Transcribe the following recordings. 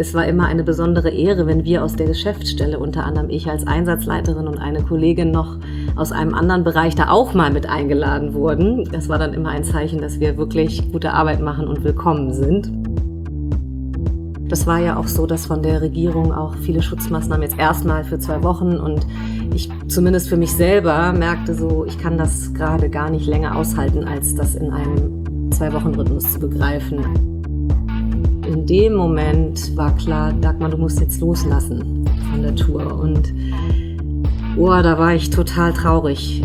es war immer eine besondere Ehre, wenn wir aus der Geschäftsstelle, unter anderem ich als Einsatzleiterin und eine Kollegin noch aus einem anderen Bereich, da auch mal mit eingeladen wurden. Das war dann immer ein Zeichen, dass wir wirklich gute Arbeit machen und willkommen sind. Das war ja auch so, dass von der Regierung auch viele Schutzmaßnahmen jetzt erstmal für 2 Wochen und ich zumindest für mich selber merkte so, ich kann das gerade gar nicht länger aushalten, als das in einem 2-Wochen-Rhythmus zu begreifen. In dem Moment war klar, Dagmar, du musst jetzt loslassen von der Tour und da war ich total traurig.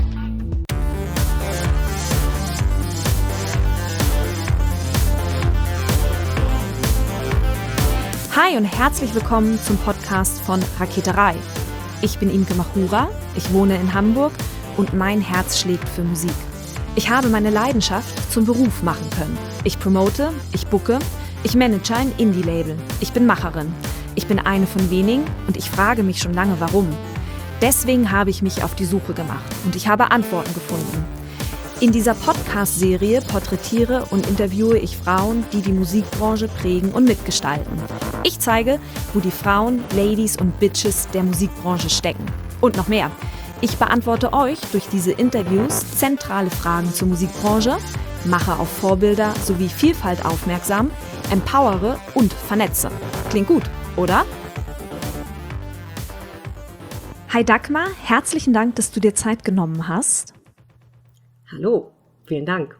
Hi und herzlich willkommen zum Podcast von Raketerei. Ich bin Imke Machura, ich wohne in Hamburg und mein Herz schlägt für Musik. Ich habe meine Leidenschaft zum Beruf machen können. Ich promote, ich booke, ich manage ein Indie-Label. Ich bin Macherin. Ich bin eine von wenigen und ich frage mich schon lange, warum. Deswegen habe ich mich auf die Suche gemacht und ich habe Antworten gefunden. In dieser Podcast-Serie porträtiere und interviewe ich Frauen, die die Musikbranche prägen und mitgestalten. Ich zeige, wo die Frauen, Ladies und Bitches der Musikbranche stecken. Und noch mehr. Ich beantworte euch durch diese Interviews zentrale Fragen zur Musikbranche, mache auf Vorbilder sowie Vielfalt aufmerksam, empowere und vernetze. Klingt gut, oder? Hi Dagmar, herzlichen Dank, dass du dir Zeit genommen hast. Hallo, vielen Dank.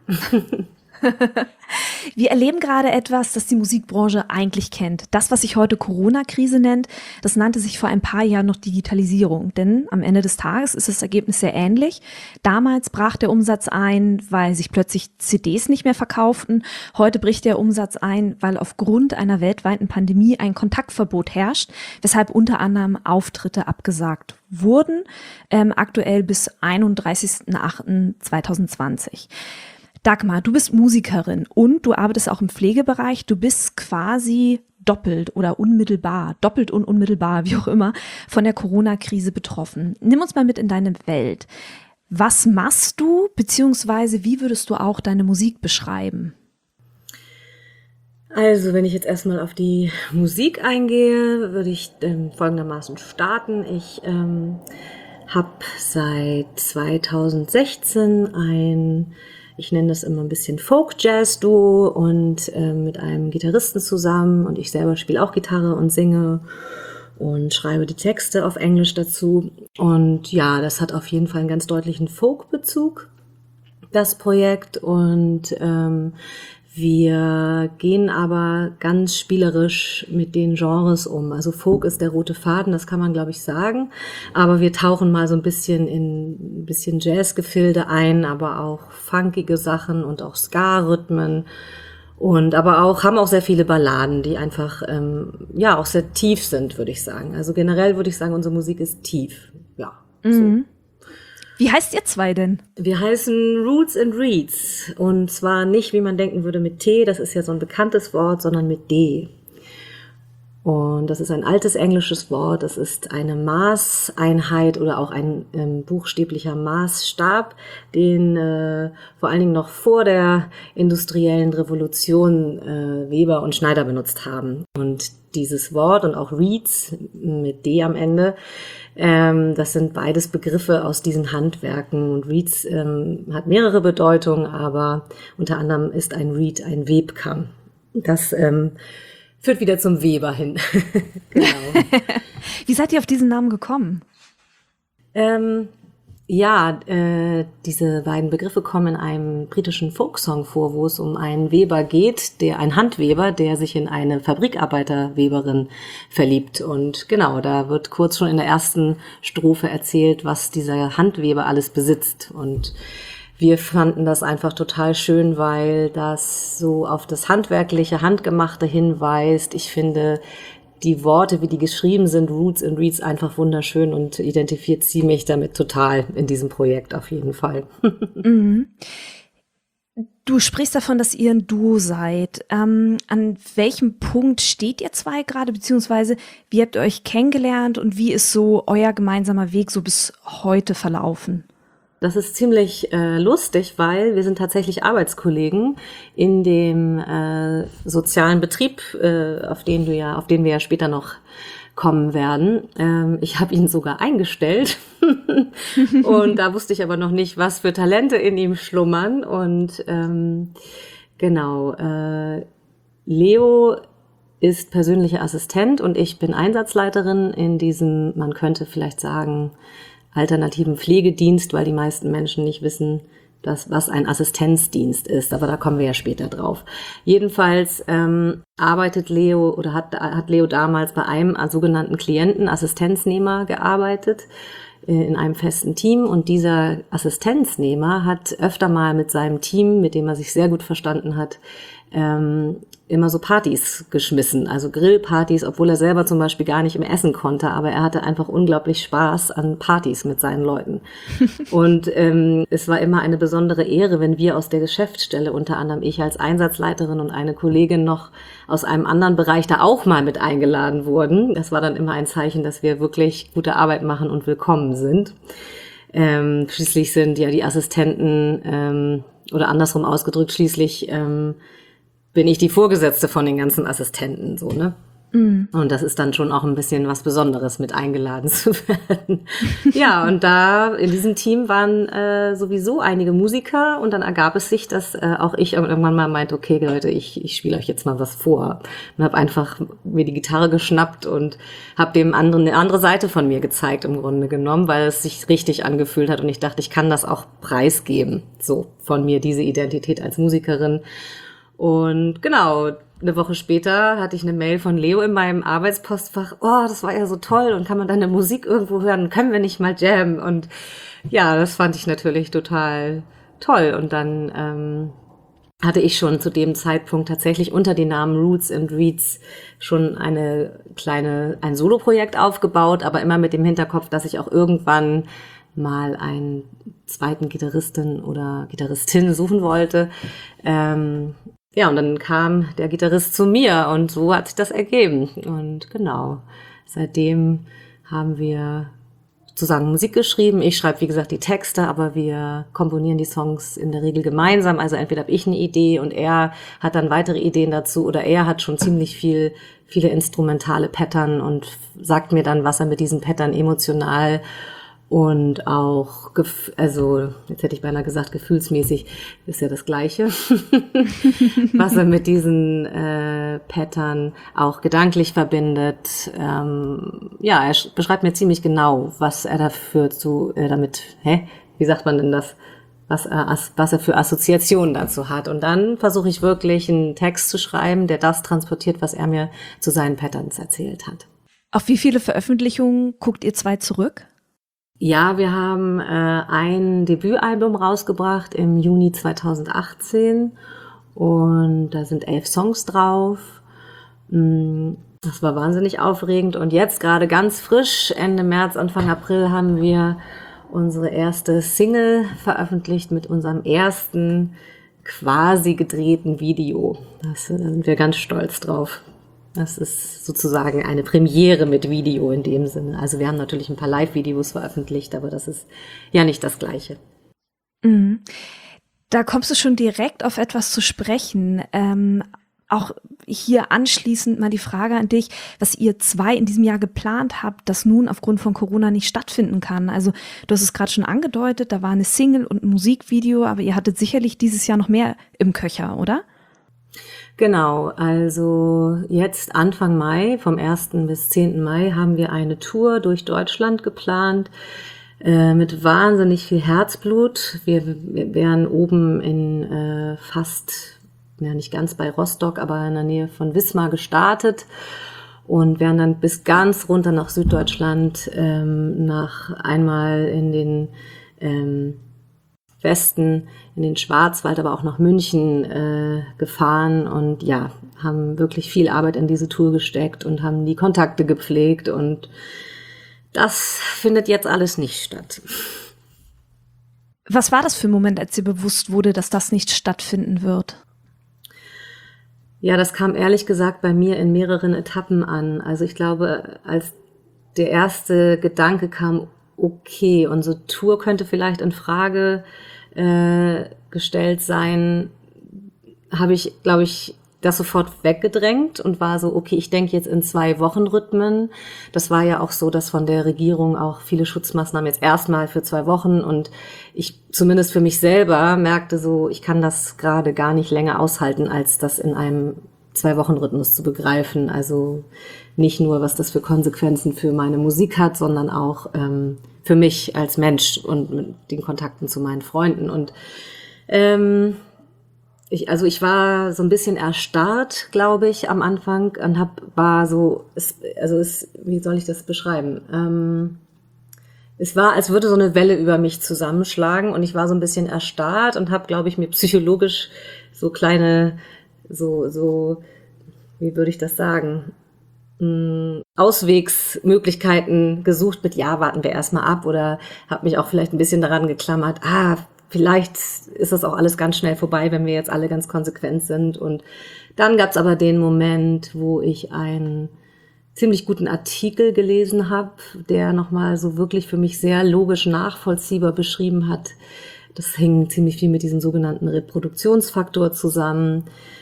Wir erleben gerade etwas, das die Musikbranche eigentlich kennt. Das, was sich heute Corona-Krise nennt, das nannte sich vor ein paar Jahren noch Digitalisierung. Denn am Ende des Tages ist das Ergebnis sehr ähnlich. Damals brach der Umsatz ein, weil sich plötzlich CDs nicht mehr verkauften. Heute bricht der Umsatz ein, weil aufgrund einer weltweiten Pandemie ein Kontaktverbot herrscht, weshalb unter anderem Auftritte abgesagt wurden, aktuell bis 31.08.2020. Dagmar, du bist Musikerin und du arbeitest auch im Pflegebereich. Du bist quasi doppelt und unmittelbar, wie auch immer, von der Corona-Krise betroffen. Nimm uns mal mit in deine Welt. Was machst du, beziehungsweise wie würdest du auch deine Musik beschreiben? Also, wenn ich jetzt erstmal auf die Musik eingehe, würde ich folgendermaßen starten. Ich habe seit 2016 ich nenne das immer ein bisschen Folk-Jazz-Duo und mit einem Gitarristen zusammen und ich selber spiele auch Gitarre und singe und schreibe die Texte auf Englisch dazu. Und ja, das hat auf jeden Fall einen ganz deutlichen Folk-Bezug, das Projekt. Und wir gehen aber ganz spielerisch mit den Genres um. Also Folk ist der rote Faden, das kann man, glaube ich, sagen. Aber wir tauchen mal so ein bisschen in ein bisschen Jazzgefilde ein, aber auch funkige Sachen und auch Ska-Rhythmen. Und aber auch, haben auch sehr viele Balladen, die einfach, auch sehr tief sind, würde ich sagen. Also generell würde ich sagen, unsere Musik ist tief. Ja, so. Wie heißt ihr zwei denn? Wir heißen Roots and Reeds und zwar nicht, wie man denken würde, mit T, das ist ja so ein bekanntes Wort, sondern mit D. Und das ist ein altes englisches Wort, das ist eine Maßeinheit oder auch ein buchstäblicher Maßstab, den vor allen Dingen noch vor der industriellen Revolution Weber und Schneider benutzt haben. Und dieses Wort und auch Reeds mit D am Ende, das sind beides Begriffe aus diesen Handwerken. Und Reeds hat mehrere Bedeutungen, aber unter anderem ist ein Reed ein Webkamm. Das führt wieder zum Weber hin. Genau. Wie seid ihr auf diesen Namen gekommen? Diese beiden Begriffe kommen in einem britischen Folksong vor, wo es um einen Weber geht, ein Handweber, der sich in eine Fabrikarbeiterweberin verliebt. Und genau, da wird kurz schon in der ersten Strophe erzählt, was dieser Handweber alles besitzt. Und wir fanden das einfach total schön, weil das so auf das handwerkliche, Handgemachte hinweist. Ich finde die Worte, wie die geschrieben sind, Roots and Reeds, einfach wunderschön und identifiziere mich damit total in diesem Projekt auf jeden Fall. Mhm. Du sprichst davon, dass ihr ein Duo seid. An welchem Punkt steht ihr zwei gerade, beziehungsweise wie habt ihr euch kennengelernt und wie ist so euer gemeinsamer Weg so bis heute verlaufen? Das ist ziemlich lustig, weil wir sind tatsächlich Arbeitskollegen in dem sozialen Betrieb, auf den wir ja später noch kommen werden. Ich habe ihn sogar eingestellt und da wusste ich aber noch nicht, was für Talente in ihm schlummern. Und genau, Leo ist persönlicher Assistent und ich bin Einsatzleiterin in diesem, man könnte vielleicht sagen, alternativen Pflegedienst, weil die meisten Menschen nicht wissen, was ein Assistenzdienst ist. Aber da kommen wir ja später drauf. Jedenfalls arbeitet Leo oder hat Leo damals bei einem sogenannten Klienten-Assistenznehmer gearbeitet in einem festen Team. Und dieser Assistenznehmer hat öfter mal mit seinem Team, mit dem er sich sehr gut verstanden hat, immer so Partys geschmissen, also Grillpartys, obwohl er selber zum Beispiel gar nicht mehr essen konnte, aber er hatte einfach unglaublich Spaß an Partys mit seinen Leuten. Und es war immer eine besondere Ehre, wenn wir aus der Geschäftsstelle, unter anderem ich als Einsatzleiterin und eine Kollegin noch aus einem anderen Bereich da auch mal mit eingeladen wurden. Das war dann immer ein Zeichen, dass wir wirklich gute Arbeit machen und willkommen sind. Schließlich sind ja die Assistenten, oder andersrum ausgedrückt, schließlich bin ich die Vorgesetzte von den ganzen Assistenten, so, ne? Mhm. Und das ist dann schon auch ein bisschen was Besonderes, mit eingeladen zu werden. Ja, und da in diesem Team waren sowieso einige Musiker und dann ergab es sich, dass auch ich irgendwann mal meinte, okay Leute, ich spiele euch jetzt mal was vor. Und habe einfach mir die Gitarre geschnappt und habe dem anderen eine andere Seite von mir gezeigt, im Grunde genommen, weil es sich richtig angefühlt hat und ich dachte, ich kann das auch preisgeben, so von mir, diese Identität als Musikerin. Und genau, eine Woche später hatte ich eine Mail von Leo in meinem Arbeitspostfach. Oh, das war ja so toll und kann man deine Musik irgendwo hören? Können wir nicht mal jammen? Und ja, das fand ich natürlich total toll. Und dann hatte ich schon zu dem Zeitpunkt tatsächlich unter dem Namen Roots and Reeds schon ein Soloprojekt aufgebaut, aber immer mit dem Hinterkopf, dass ich auch irgendwann mal einen zweiten Gitarristen oder Gitarristin suchen wollte. Ja, und dann kam der Gitarrist zu mir und so hat sich das ergeben. Und genau, seitdem haben wir zusammen Musik geschrieben. Ich schreibe, wie gesagt, die Texte, aber wir komponieren die Songs in der Regel gemeinsam. Also entweder habe ich eine Idee und er hat dann weitere Ideen dazu oder er hat schon ziemlich viele instrumentale Pattern und sagt mir dann, was er mit diesen Pattern emotional und auch, also jetzt hätte ich beinahe gesagt, gefühlsmäßig ist ja das Gleiche, was er mit diesen Pattern auch gedanklich verbindet. Ja, er beschreibt mir ziemlich genau, was er dafür wie sagt man denn das, was er für Assoziationen dazu hat. Und dann versuche ich wirklich einen Text zu schreiben, der das transportiert, was er mir zu seinen Patterns erzählt hat. Auf wie viele Veröffentlichungen guckt ihr zwei zurück? Ja, wir haben ein Debütalbum rausgebracht im Juni 2018 und da sind 11 Songs drauf. Das war wahnsinnig aufregend und jetzt gerade ganz frisch, Ende März, Anfang April, haben wir unsere erste Single veröffentlicht mit unserem ersten quasi gedrehten Video. Da sind wir ganz stolz drauf. Das ist sozusagen eine Premiere mit Video in dem Sinne. Also wir haben natürlich ein paar Live-Videos veröffentlicht, aber das ist ja nicht das Gleiche. Mhm. Da kommst du schon direkt auf etwas zu sprechen. Auch hier anschließend mal die Frage an dich, was ihr zwei in diesem Jahr geplant habt, das nun aufgrund von Corona nicht stattfinden kann. Also du hast es gerade schon angedeutet, da war eine Single und ein Musikvideo, aber ihr hattet sicherlich dieses Jahr noch mehr im Köcher, oder? Genau, also jetzt Anfang Mai, vom 1. bis 10. Mai, haben wir eine Tour durch Deutschland geplant, mit wahnsinnig viel Herzblut. Wir wären oben in fast, ja nicht ganz bei Rostock, aber in der Nähe von Wismar gestartet und wären dann bis ganz runter nach Süddeutschland, nach einmal in den Westen, in den Schwarzwald, aber auch nach München gefahren und ja, haben wirklich viel Arbeit in diese Tour gesteckt und haben die Kontakte gepflegt und das findet jetzt alles nicht statt. Was war das für ein Moment, als dir bewusst wurde, dass das nicht stattfinden wird? Ja, das kam ehrlich gesagt bei mir in mehreren Etappen an. Also ich glaube, als der erste Gedanke kam, okay, unsere Tour könnte vielleicht in Frage gestellt sein, habe ich, glaube ich, das sofort weggedrängt und war so, okay, ich denke jetzt in 2-Wochen-Rhythmen. Das war ja auch so, dass von der Regierung auch viele Schutzmaßnahmen jetzt erstmal für 2 Wochen und ich zumindest für mich selber merkte so, ich kann das gerade gar nicht länger aushalten, als das in einem 2-Wochen-Rhythmus zu begreifen. Also nicht nur, was das für Konsequenzen für meine Musik hat, sondern auch für mich als Mensch und mit den Kontakten zu meinen Freunden. Und ich war so ein bisschen erstarrt, glaube ich, am Anfang und wie soll ich das beschreiben? Es war, als würde so eine Welle über mich zusammenschlagen und ich war so ein bisschen erstarrt und habe, glaube ich, mir psychologisch so kleine, wie würde ich das sagen? Auswegsmöglichkeiten gesucht mit, ja, warten wir erstmal ab oder habe mich auch vielleicht ein bisschen daran geklammert, vielleicht ist das auch alles ganz schnell vorbei, wenn wir jetzt alle ganz konsequent sind. Und dann gab es aber den Moment, wo ich einen ziemlich guten Artikel gelesen habe, der nochmal so wirklich für mich sehr logisch nachvollziehbar beschrieben hat. Das hing ziemlich viel mit diesem sogenannten Reproduktionsfaktor zusammen.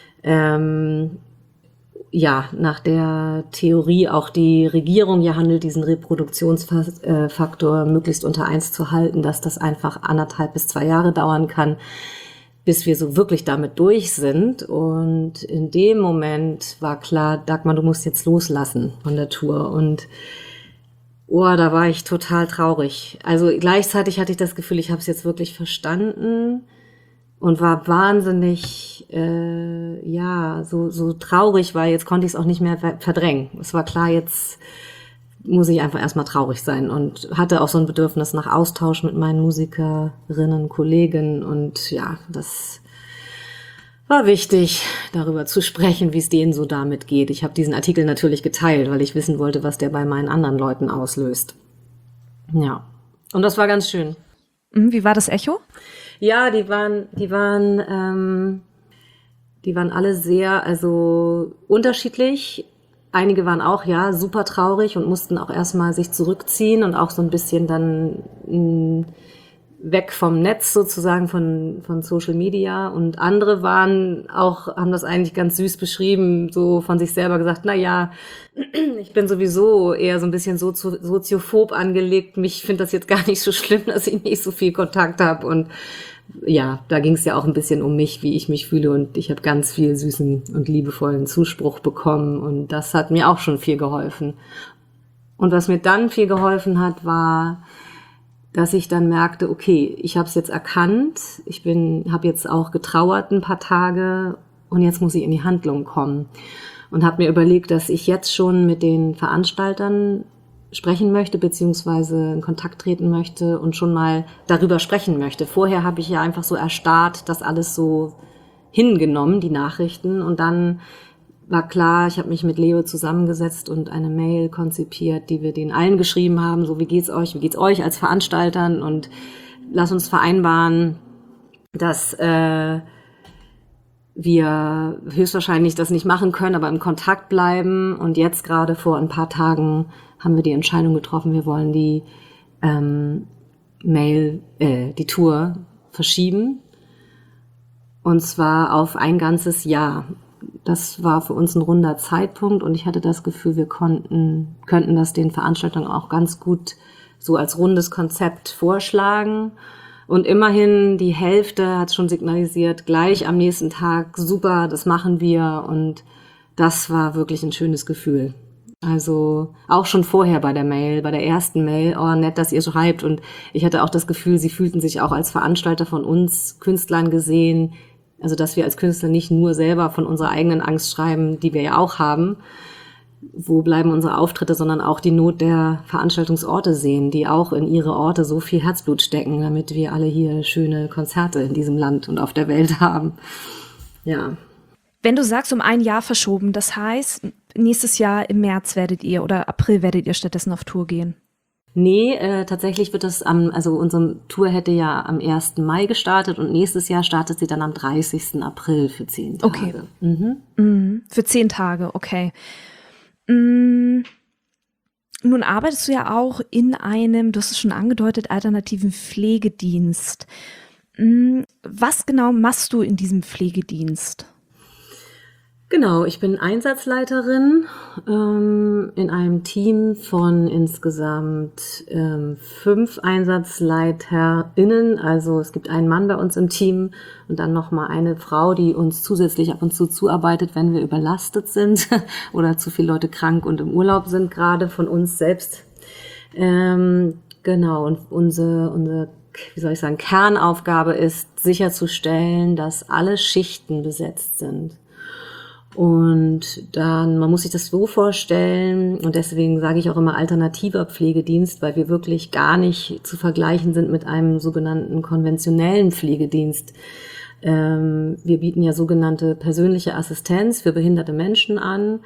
Nach der Theorie auch die Regierung ja handelt, diesen Reproduktionsfaktor möglichst unter 1 zu halten, dass das einfach 1,5 bis 2 Jahre dauern kann, bis wir so wirklich damit durch sind. Und in dem Moment war klar, Dagmar, du musst jetzt loslassen von der Tour. Und da war ich total traurig. Also gleichzeitig hatte ich das Gefühl, ich habe es jetzt wirklich verstanden. Und war wahnsinnig, so traurig, weil jetzt konnte ich es auch nicht mehr verdrängen. Es war klar, jetzt muss ich einfach erstmal traurig sein und hatte auch so ein Bedürfnis nach Austausch mit meinen Musikerinnen, Kollegen und ja, das war wichtig, darüber zu sprechen, wie es denen so damit geht. Ich habe diesen Artikel natürlich geteilt, weil ich wissen wollte, was der bei meinen anderen Leuten auslöst. Ja, und das war ganz schön. Wie war das Echo? Ja, die waren alle sehr, unterschiedlich. Einige waren auch, super traurig und mussten auch erstmal sich zurückziehen und auch so ein bisschen dann weg vom Netz sozusagen, von Social Media. Und andere haben das eigentlich ganz süß beschrieben, so von sich selber gesagt, ich bin sowieso eher so ein bisschen soziophob angelegt. Mich finde das jetzt gar nicht so schlimm, dass ich nicht so viel Kontakt habe. Und ja, da ging es ja auch ein bisschen um mich, wie ich mich fühle. Und ich habe ganz viel süßen und liebevollen Zuspruch bekommen. Und das hat mir auch schon viel geholfen. Und was mir dann viel geholfen hat, war, dass ich dann merkte, okay, ich habe es jetzt erkannt. Habe jetzt auch getrauert ein paar Tage. Und jetzt muss ich in die Handlung kommen. Und habe mir überlegt, dass ich jetzt schon mit den Veranstaltern sprechen möchte, beziehungsweise in Kontakt treten möchte und schon mal darüber sprechen möchte. Vorher habe ich ja einfach so erstarrt, das alles so hingenommen, die Nachrichten. Und dann war klar, ich habe mich mit Leo zusammengesetzt und eine Mail konzipiert, die wir denen allen geschrieben haben, so wie geht's euch als Veranstaltern und lass uns vereinbaren, dass wir höchstwahrscheinlich das nicht machen können, aber im Kontakt bleiben. Und jetzt gerade vor ein paar Tagen haben wir die Entscheidung getroffen, wir wollen die Tour verschieben. Und zwar auf ein ganzes Jahr. Das war für uns ein runder Zeitpunkt und ich hatte das Gefühl, wir könnten das den Veranstaltern auch ganz gut so als rundes Konzept vorschlagen. Und immerhin die Hälfte hat schon signalisiert, gleich am nächsten Tag, super, das machen wir. Und das war wirklich ein schönes Gefühl. Also auch schon vorher bei der ersten Mail, nett, dass ihr schreibt. Und ich hatte auch das Gefühl, sie fühlten sich auch als Veranstalter von uns Künstlern gesehen. Also dass wir als Künstler nicht nur selber von unserer eigenen Angst schreiben, die wir ja auch haben, wo bleiben unsere Auftritte, sondern auch die Not der Veranstaltungsorte sehen, die auch in ihre Orte so viel Herzblut stecken, damit wir alle hier schöne Konzerte in diesem Land und auf der Welt haben. Ja. Wenn du sagst, um ein Jahr verschoben, das heißt, nächstes Jahr im März oder April werdet ihr stattdessen auf Tour gehen? Nee, tatsächlich wird das unsere Tour hätte ja am 1. Mai gestartet und nächstes Jahr startet sie dann am 30. April für 10 Tage. Okay. Für 10 Tage, okay. Nun arbeitest du ja auch in einem, du hast es schon angedeutet, alternativen Pflegedienst. Was genau machst du in diesem Pflegedienst? Genau, ich bin Einsatzleiterin in einem Team von insgesamt 5 EinsatzleiterInnen. Also es gibt einen Mann bei uns im Team und dann nochmal eine Frau, die uns zusätzlich ab und zu zuarbeitet, wenn wir überlastet sind oder zu viele Leute krank und im Urlaub sind, gerade von uns selbst. Genau, und unsere Kernaufgabe ist sicherzustellen, dass alle Schichten besetzt sind. Und dann, man muss sich das so vorstellen, und deswegen sage ich auch immer alternativer Pflegedienst, weil wir wirklich gar nicht zu vergleichen sind mit einem sogenannten konventionellen Pflegedienst. Wir bieten ja sogenannte persönliche Assistenz für behinderte Menschen an.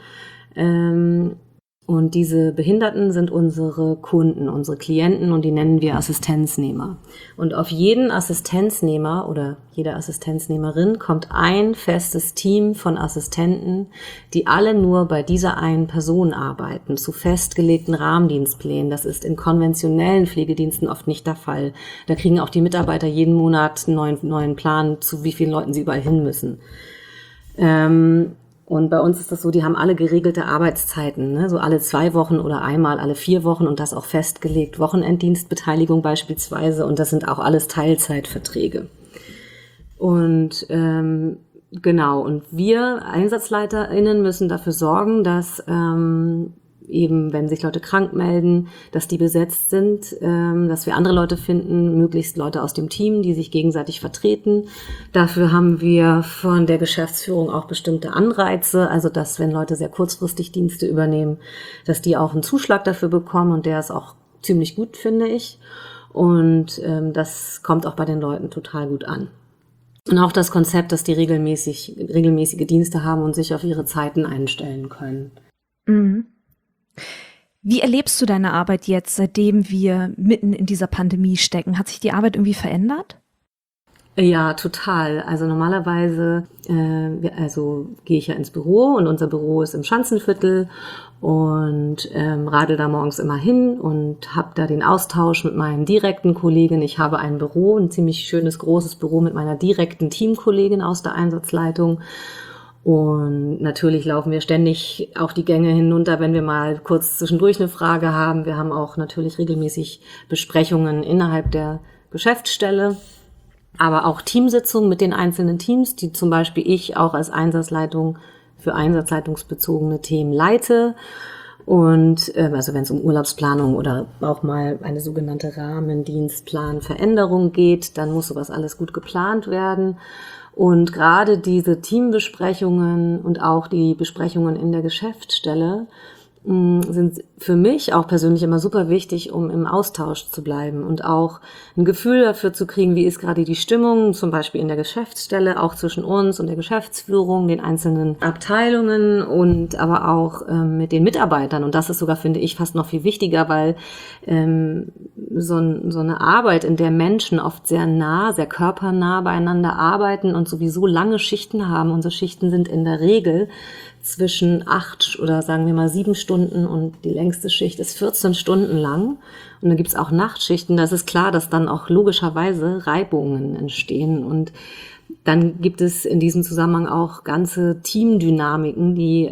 Und diese Behinderten sind unsere Kunden, unsere Klienten, und die nennen wir Assistenznehmer. Und auf jeden Assistenznehmer oder jede Assistenznehmerin kommt ein festes Team von Assistenten, die alle nur bei dieser einen Person arbeiten, zu festgelegten Rahmendienstplänen. Das ist in konventionellen Pflegediensten oft nicht der Fall. Da kriegen auch die Mitarbeiter jeden Monat einen neuen Plan, zu wie vielen Leuten sie überall hin müssen. Und bei uns ist das so, die haben alle geregelte Arbeitszeiten, ne? So alle 2 Wochen oder einmal alle 4 Wochen und das auch festgelegt. Wochenenddienstbeteiligung beispielsweise, und das sind auch alles Teilzeitverträge. Und genau, und wir EinsatzleiterInnen müssen dafür sorgen, dass eben, wenn sich Leute krank melden, dass die besetzt sind, dass wir andere Leute finden, möglichst Leute aus dem Team, die sich gegenseitig vertreten. Dafür haben wir von der Geschäftsführung auch bestimmte Anreize, also dass, wenn Leute sehr kurzfristig Dienste übernehmen, dass die auch einen Zuschlag dafür bekommen, und der ist auch ziemlich gut, finde ich. Und das kommt auch bei den Leuten total gut an. Und auch das Konzept, dass die regelmäßige Dienste haben und sich auf ihre Zeiten einstellen können. Mhm. Wie erlebst du deine Arbeit jetzt, seitdem wir mitten in dieser Pandemie stecken? Hat sich die Arbeit irgendwie verändert? Ja, total. Also normalerweise gehe ich ja ins Büro, und unser Büro ist im Schanzenviertel, und radel da morgens immer hin und habe da den Austausch mit meinen direkten Kollegen. Ich habe ein Büro, ein ziemlich schönes, großes Büro mit meiner direkten Teamkollegin aus der Einsatzleitung. Und natürlich laufen wir ständig auch die Gänge hinunter, wenn wir mal kurz zwischendurch eine Frage haben. Wir haben auch natürlich regelmäßig Besprechungen innerhalb der Geschäftsstelle, aber auch Teamsitzungen mit den einzelnen Teams, die zum Beispiel ich auch als Einsatzleitung für einsatzleitungsbezogene Themen leite. Und also wenn es um Urlaubsplanung oder auch mal eine sogenannte Rahmendienstplanveränderung geht, dann muss sowas alles gut geplant werden. Und gerade diese Teambesprechungen und auch die Besprechungen in der Geschäftsstelle sind für mich auch persönlich immer super wichtig, um im Austausch zu bleiben und auch ein Gefühl dafür zu kriegen, wie ist gerade die Stimmung, zum Beispiel in der Geschäftsstelle, auch zwischen uns und der Geschäftsführung, den einzelnen Abteilungen und aber auch mit den Mitarbeitern. Und das ist sogar, finde ich, fast noch viel wichtiger, weil so eine Arbeit, in der Menschen oft sehr nah, sehr körpernah beieinander arbeiten und sowieso lange Schichten haben. Unsere Schichten sind in der Regel zwischen 8 oder sagen wir mal 7 Stunden, und die längste Schicht ist 14 Stunden lang. Und dann gibt es auch Nachtschichten. Das ist klar, dass dann auch logischerweise Reibungen entstehen. Und dann gibt es in diesem Zusammenhang auch ganze Teamdynamiken, die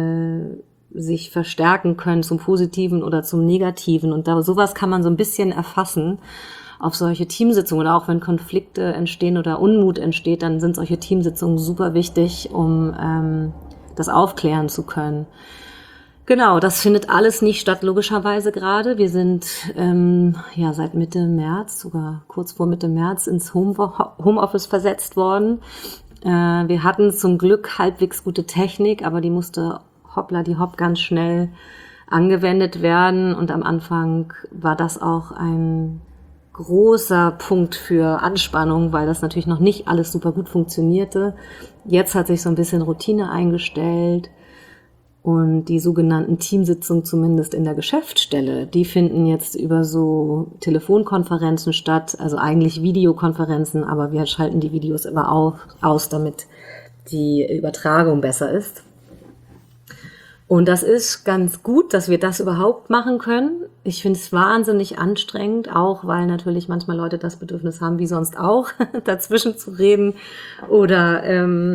sich verstärken können zum Positiven oder zum Negativen. Und sowas kann man so ein bisschen erfassen auf solche Teamsitzungen. Oder auch wenn Konflikte entstehen oder Unmut entsteht, dann sind solche Teamsitzungen super wichtig, um das aufklären zu können. Genau, das findet alles nicht statt, logischerweise gerade. Wir sind seit Mitte März, sogar kurz vor Mitte März, ins Homeoffice versetzt worden. Wir hatten zum Glück halbwegs gute Technik, aber die musste hoppla-die-hopp ganz schnell angewendet werden. Und am Anfang war das auch ein großer Punkt für Anspannung, weil das natürlich noch nicht alles super gut funktionierte. Jetzt hat sich so ein bisschen Routine eingestellt, und die sogenannten Teamsitzungen, zumindest in der Geschäftsstelle, die finden jetzt über so Telefonkonferenzen statt, also eigentlich Videokonferenzen, aber wir schalten die Videos immer aus, damit die Übertragung besser ist. Und das ist ganz gut, dass wir das überhaupt machen können. Ich finde es wahnsinnig anstrengend, auch weil natürlich manchmal Leute das Bedürfnis haben, wie sonst auch, dazwischen zu reden oder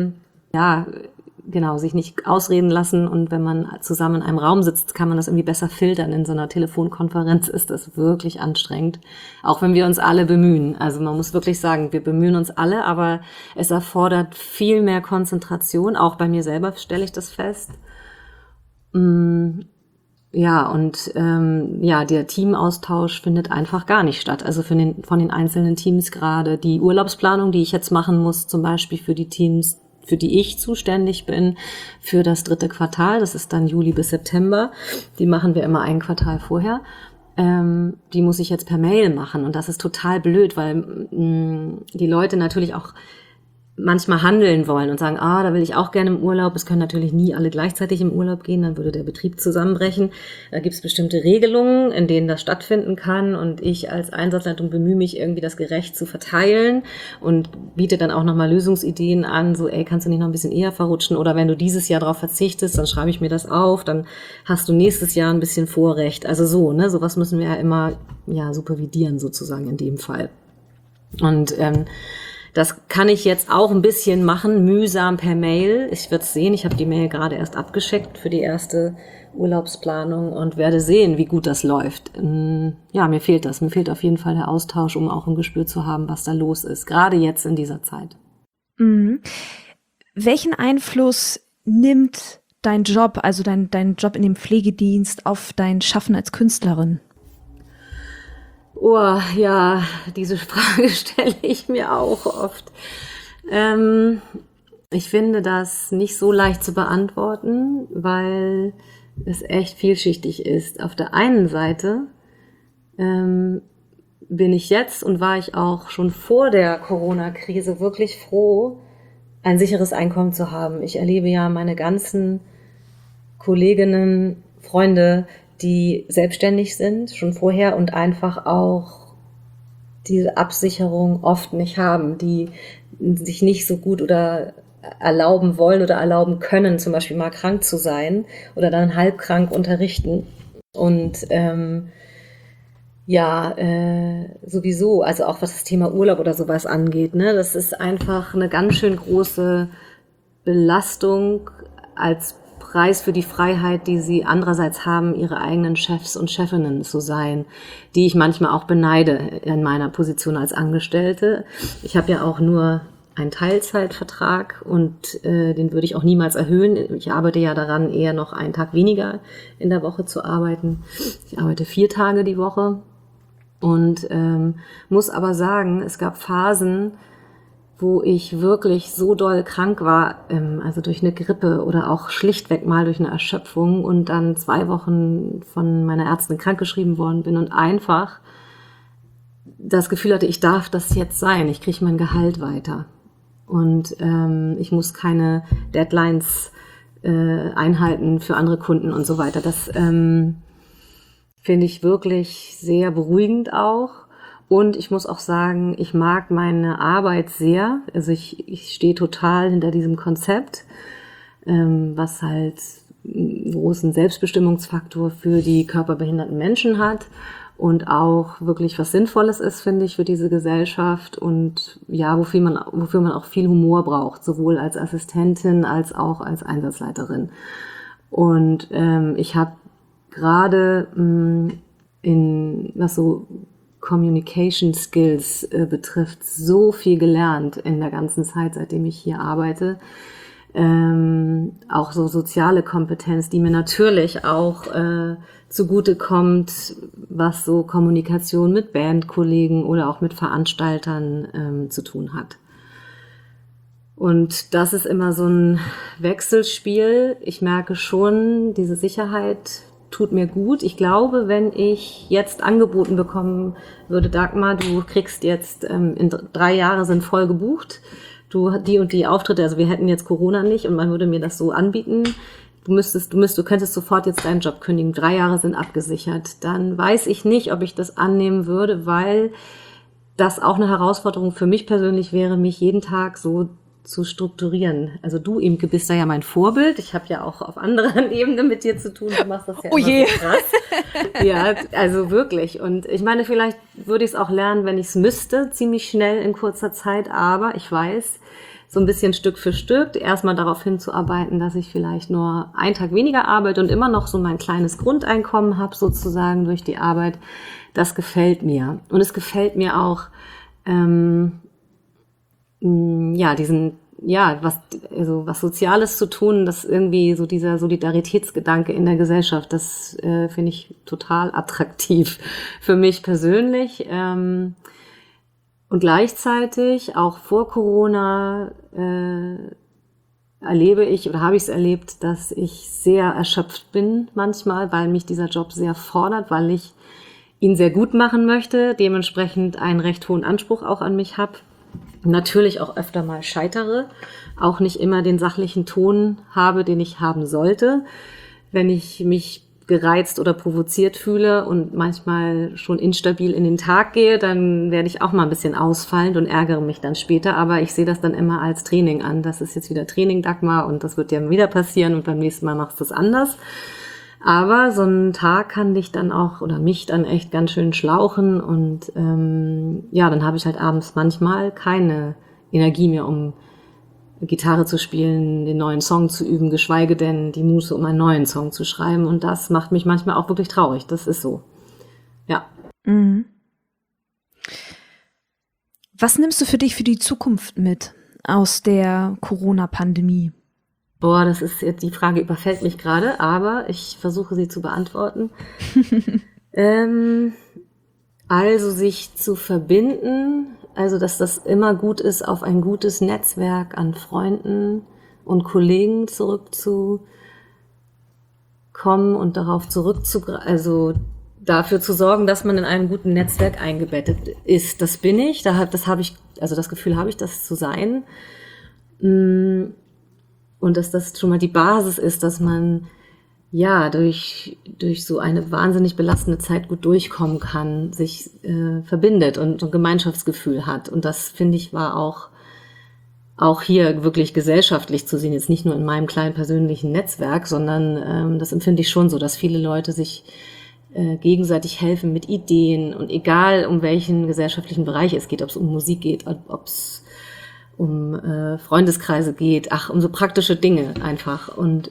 sich nicht ausreden lassen. Und wenn man zusammen in einem Raum sitzt, kann man das irgendwie besser filtern. In so einer Telefonkonferenz ist das wirklich anstrengend, auch wenn wir uns alle bemühen. Also man muss wirklich sagen, wir bemühen uns alle, aber es erfordert viel mehr Konzentration. Auch bei mir selber stelle ich das fest. Der Teamaustausch findet einfach gar nicht statt. Also von den einzelnen Teams gerade die Urlaubsplanung, die ich jetzt machen muss, zum Beispiel für die Teams, für die ich zuständig bin, für das 3. Quartal, das ist dann Juli bis September, die machen wir immer ein Quartal vorher. Die muss ich jetzt per Mail machen und das ist total blöd, weil die Leute natürlich auch manchmal handeln wollen und sagen, da will ich auch gerne im Urlaub. Es können natürlich nie alle gleichzeitig im Urlaub gehen, dann würde der Betrieb zusammenbrechen. Da gibt es bestimmte Regelungen, in denen das stattfinden kann und ich als Einsatzleitung bemühe mich irgendwie, das gerecht zu verteilen und biete dann auch nochmal Lösungsideen an, so kannst du nicht noch ein bisschen eher verrutschen oder wenn du dieses Jahr darauf verzichtest, dann schreibe ich mir das auf, dann hast du nächstes Jahr ein bisschen Vorrecht. Also sowas müssen wir ja immer supervidieren sozusagen in dem Fall. Und das kann ich jetzt auch ein bisschen machen, mühsam per Mail. Ich werde es sehen, ich habe die Mail gerade erst abgeschickt für die erste Urlaubsplanung und werde sehen, wie gut das läuft. Mir fehlt das. Mir fehlt auf jeden Fall der Austausch, um auch ein Gespür zu haben, was da los ist, gerade jetzt in dieser Zeit. Mhm. Welchen Einfluss nimmt dein Job, also dein Job in dem Pflegedienst, auf dein Schaffen als Künstlerin? Diese Frage stelle ich mir auch oft. Ich finde das nicht so leicht zu beantworten, weil es echt vielschichtig ist. Auf der einen Seite bin ich jetzt und war ich auch schon vor der Corona-Krise wirklich froh, ein sicheres Einkommen zu haben. Ich erlebe ja meine ganzen Kolleginnen, Freunde, die selbstständig sind, schon vorher und einfach auch diese Absicherung oft nicht haben, die sich nicht so gut oder erlauben wollen oder erlauben können, zum Beispiel mal krank zu sein oder dann halbkrank unterrichten. Und sowieso, also auch was das Thema Urlaub oder sowas angeht, ne, das ist einfach eine ganz schön große Belastung als Preis für die Freiheit, die sie andererseits haben, ihre eigenen Chefs und Chefinnen zu sein, die ich manchmal auch beneide in meiner Position als Angestellte. Ich habe ja auch nur einen Teilzeitvertrag und den würde ich auch niemals erhöhen. Ich arbeite ja daran, eher noch einen Tag weniger in der Woche zu arbeiten. Ich arbeite 4 Tage die Woche und muss aber sagen, es gab Phasen, wo ich wirklich so doll krank war, also durch eine Grippe oder auch schlichtweg mal durch eine Erschöpfung und dann 2 Wochen von meiner Ärztin krankgeschrieben worden bin und einfach das Gefühl hatte, ich darf das jetzt sein, ich kriege mein Gehalt weiter und ich muss keine Deadlines einhalten für andere Kunden und so weiter. Das finde ich wirklich sehr beruhigend auch. Und ich muss auch sagen, ich mag meine Arbeit sehr. Also ich stehe total hinter diesem Konzept, was halt einen großen Selbstbestimmungsfaktor für die körperbehinderten Menschen hat und auch wirklich was Sinnvolles ist, finde ich, für diese Gesellschaft und wofür man auch viel Humor braucht, sowohl als Assistentin als auch als Einsatzleiterin. Und ich habe gerade was so Communication Skills betrifft, so viel gelernt in der ganzen Zeit, seitdem ich hier arbeite. Auch so soziale Kompetenz, die mir natürlich auch zugute kommt, was so Kommunikation mit Bandkollegen oder auch mit Veranstaltern zu tun hat. Und das ist immer so ein Wechselspiel. Ich merke schon, diese Sicherheit tut mir gut. Ich glaube, wenn ich jetzt angeboten bekommen würde, Dagmar, du kriegst jetzt, in 3 Jahre sind voll gebucht, du die und die Auftritte, also wir hätten jetzt Corona nicht und man würde mir das so anbieten, du könntest sofort jetzt deinen Job kündigen, 3 Jahre sind abgesichert, dann weiß ich nicht, ob ich das annehmen würde, weil das auch eine Herausforderung für mich persönlich wäre, mich jeden Tag so zu strukturieren. Also du, Imke, bist da ja mein Vorbild. Ich habe ja auch auf anderen Ebenen mit dir zu tun. Du machst das ja immer so krass. Ja, also wirklich. Und ich meine, vielleicht würde ich es auch lernen, wenn ich es müsste, ziemlich schnell in kurzer Zeit. Aber ich weiß, so ein bisschen Stück für Stück, erstmal darauf hinzuarbeiten, dass ich vielleicht nur einen Tag weniger arbeite und immer noch so mein kleines Grundeinkommen habe, sozusagen durch die Arbeit. Das gefällt mir. Und es gefällt mir auch, was Soziales zu tun, das irgendwie so dieser Solidaritätsgedanke in der Gesellschaft, das finde ich total attraktiv für mich persönlich. Und gleichzeitig, auch vor Corona, habe ich es erlebt, dass ich sehr erschöpft bin manchmal, weil mich dieser Job sehr fordert, weil ich ihn sehr gut machen möchte, dementsprechend einen recht hohen Anspruch auch an mich habe. Natürlich auch öfter mal scheitere, auch nicht immer den sachlichen Ton habe, den ich haben sollte. Wenn ich mich gereizt oder provoziert fühle und manchmal schon instabil in den Tag gehe, dann werde ich auch mal ein bisschen ausfallend und ärgere mich dann später. Aber ich sehe das dann immer als Training an. Das ist jetzt wieder Training, Dagmar, und das wird ja wieder passieren und beim nächsten Mal machst du es anders. Aber so ein Tag kann dich dann auch oder mich dann echt ganz schön schlauchen und dann habe ich halt abends manchmal keine Energie mehr, um Gitarre zu spielen, den neuen Song zu üben, geschweige denn die Muße, um einen neuen Song zu schreiben. Und das macht mich manchmal auch wirklich traurig. Das ist so. Ja. Mhm. Was nimmst du für dich für die Zukunft mit aus der Corona-Pandemie? Boah, das ist jetzt, die Frage überfällt mich gerade, aber ich versuche sie zu beantworten. Also sich zu verbinden, also dass das immer gut ist, auf ein gutes Netzwerk an Freunden und Kollegen zurückzukommen und darauf also dafür zu sorgen, dass man in einem guten Netzwerk eingebettet ist. Das bin ich, das Gefühl habe ich, das zu sein. Und dass das schon mal die Basis ist, dass man durch so eine wahnsinnig belastende Zeit gut durchkommen kann, sich verbindet und ein Gemeinschaftsgefühl hat. Und das, finde ich, war auch hier wirklich gesellschaftlich zu sehen, jetzt nicht nur in meinem kleinen persönlichen Netzwerk, sondern das empfinde ich schon so, dass viele Leute sich gegenseitig helfen mit Ideen und egal um welchen gesellschaftlichen Bereich es geht, ob es um Musik geht, ob es um Freundeskreise geht, um so praktische Dinge einfach. Und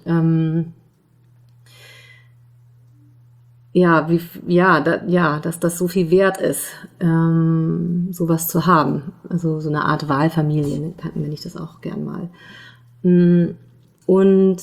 dass das so viel wert ist, sowas zu haben. Also so eine Art Wahlfamilie, nenne ich das auch gern mal. Und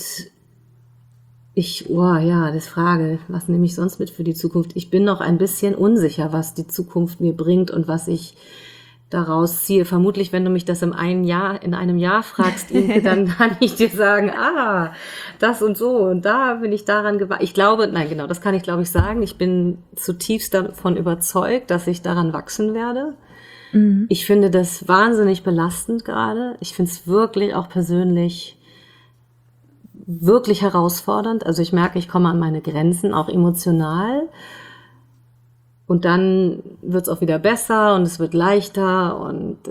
das Frage, was nehme ich sonst mit für die Zukunft? Ich bin noch ein bisschen unsicher, was die Zukunft mir bringt und was ich daraus ziehe. Vermutlich, wenn du mich das in einem Jahr fragst, Inke, dann kann ich dir sagen, das und so und da bin ich daran gewachsen. Das kann ich, glaube ich, sagen. Ich bin zutiefst davon überzeugt, dass ich daran wachsen werde. Mhm. Ich finde das wahnsinnig belastend gerade. Ich finde es wirklich auch persönlich wirklich herausfordernd. Also ich merke, ich komme an meine Grenzen, auch emotional. Und dann wird es auch wieder besser und es wird leichter und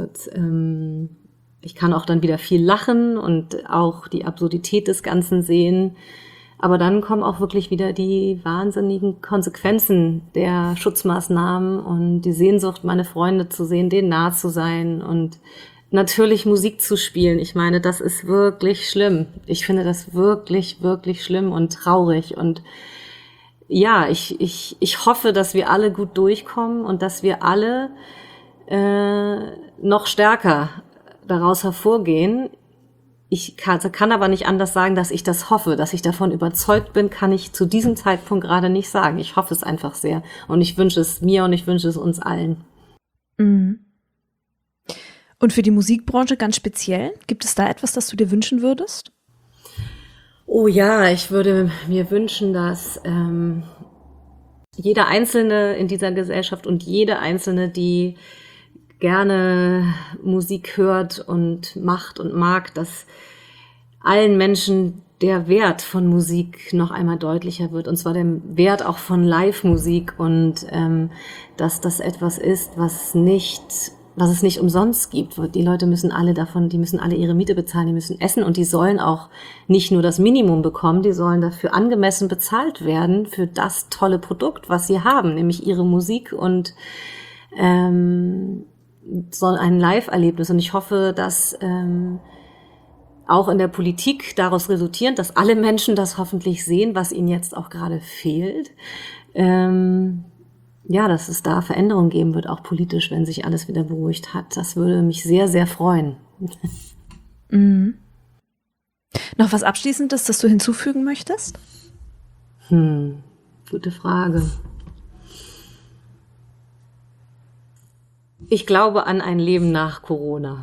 ich kann auch dann wieder viel lachen und auch die Absurdität des Ganzen sehen. Aber dann kommen auch wirklich wieder die wahnsinnigen Konsequenzen der Schutzmaßnahmen und die Sehnsucht, meine Freunde zu sehen, denen nah zu sein und natürlich Musik zu spielen. Ich meine, das ist wirklich schlimm. Ich finde das wirklich, wirklich schlimm und traurig und ja, ich hoffe, dass wir alle gut durchkommen und dass wir alle noch stärker daraus hervorgehen. Ich kann aber nicht anders sagen, dass ich das hoffe, dass ich davon überzeugt bin, kann ich zu diesem Zeitpunkt gerade nicht sagen. Ich hoffe es einfach sehr und ich wünsche es mir und ich wünsche es uns allen. Mhm. Und für die Musikbranche ganz speziell, gibt es da etwas, das du dir wünschen würdest? Oh ja, ich würde mir wünschen, dass jeder Einzelne in dieser Gesellschaft und jede Einzelne, die gerne Musik hört und macht und mag, dass allen Menschen der Wert von Musik noch einmal deutlicher wird. Und zwar der Wert auch von Live-Musik und dass das etwas ist, was nicht was es nicht umsonst gibt. Die Leute müssen alle ihre Miete bezahlen, die müssen essen und die sollen auch nicht nur das Minimum bekommen, die sollen dafür angemessen bezahlt werden für das tolle Produkt, was sie haben, nämlich ihre Musik und so ein Live-Erlebnis. Und ich hoffe, dass auch in der Politik daraus resultierend, dass alle Menschen das hoffentlich sehen, was ihnen jetzt auch gerade fehlt. Dass es da Veränderungen geben wird, auch politisch, wenn sich alles wieder beruhigt hat. Das würde mich sehr, sehr freuen. Mhm. Noch was Abschließendes, das du hinzufügen möchtest? Gute Frage. Ich glaube an ein Leben nach Corona.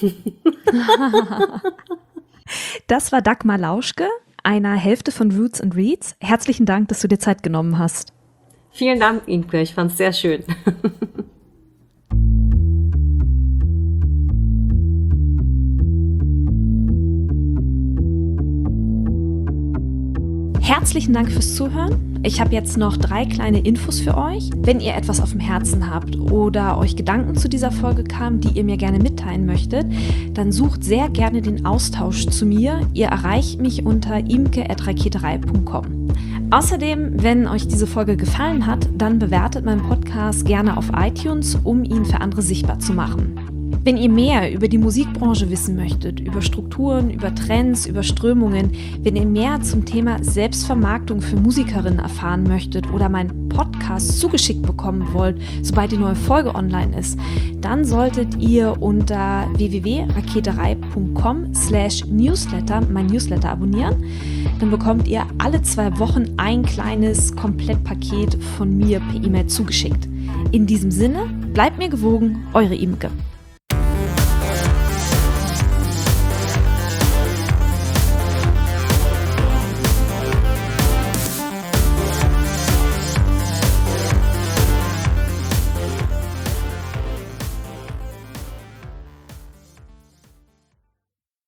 Das war Dagmar Lauschke, einer Hälfte von Roots and Reads. Herzlichen Dank, dass du dir Zeit genommen hast. Vielen Dank, Imke. Ich fand es sehr schön. Herzlichen Dank fürs Zuhören. Ich habe jetzt noch 3 kleine Infos für euch. Wenn ihr etwas auf dem Herzen habt oder euch Gedanken zu dieser Folge kamen, die ihr mir gerne mitteilen möchtet, dann sucht sehr gerne den Austausch zu mir. Ihr erreicht mich unter imke@raketerei.com. Außerdem, wenn euch diese Folge gefallen hat, dann bewertet meinen Podcast gerne auf iTunes, um ihn für andere sichtbar zu machen. Wenn ihr mehr über die Musikbranche wissen möchtet, über Strukturen, über Trends, über Strömungen, wenn ihr mehr zum Thema Selbstvermarktung für Musikerinnen erfahren möchtet oder meinen Podcast zugeschickt bekommen wollt, sobald die neue Folge online ist, dann solltet ihr unter www.raketerei.com/newsletter mein Newsletter abonnieren. Dann bekommt ihr alle 2 Wochen ein kleines Komplettpaket von mir per E-Mail zugeschickt. In diesem Sinne, bleibt mir gewogen, eure Imke.